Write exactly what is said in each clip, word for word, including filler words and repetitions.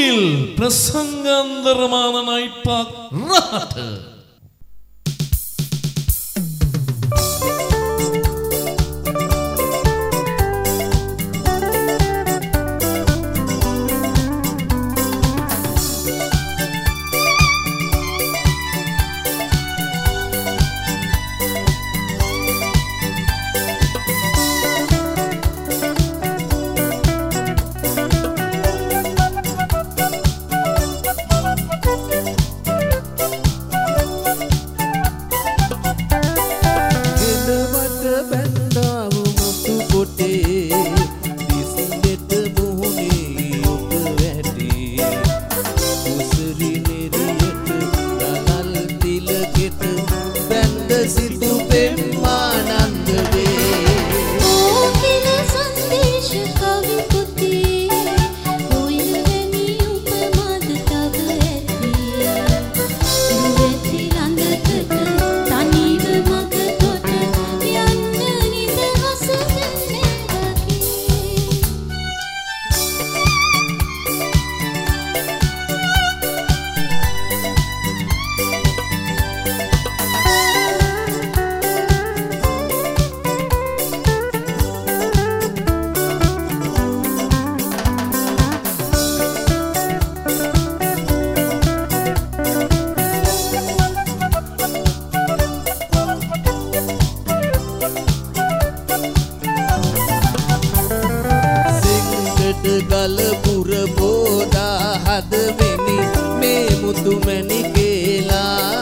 Mungil Prasangandarmana Night Park Rahata. ගලපුර බෝදා හදවෙනි මේ මුතු මැණිකේලා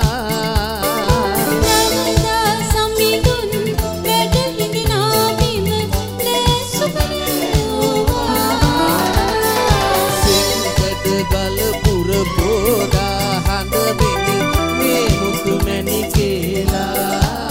නරදා සම්මිදුන් වැඩ හිඳිනා බිම ලේසුපරෝවා සිංගඩ ගලපුර බෝදා හදවෙනි මේ මුතු මැණිකේලා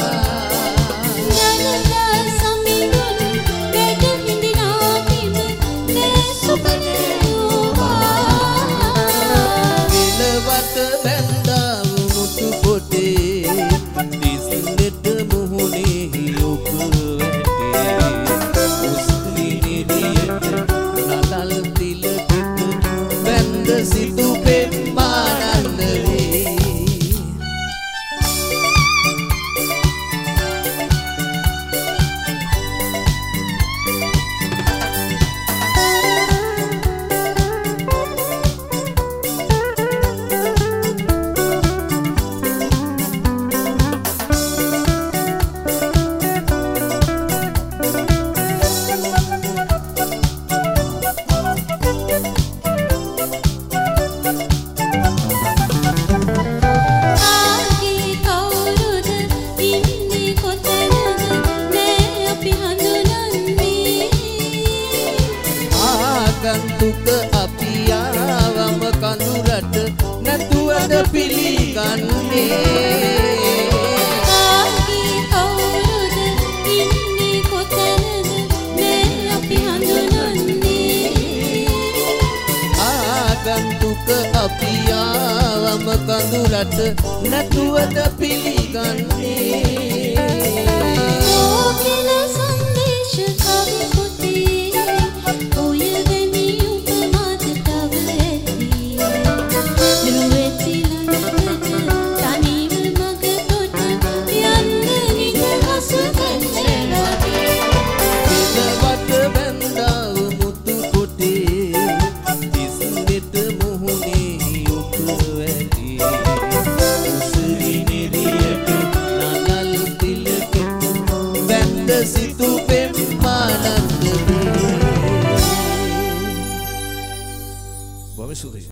ගන්තුක අපි ආවම කඳුරට නැතුවද පිළිගන්නේ ආගේ කවුරුද ඉන්නේ කොතැනද මේ අපි හඳුනන්නේ ආගන්තුක අපි ආවම කඳුරට නැතුවද පිළිගන්නේ ඕකෙල සංදේශ කවි පොතේ ඔය situ pemanan. Vamos a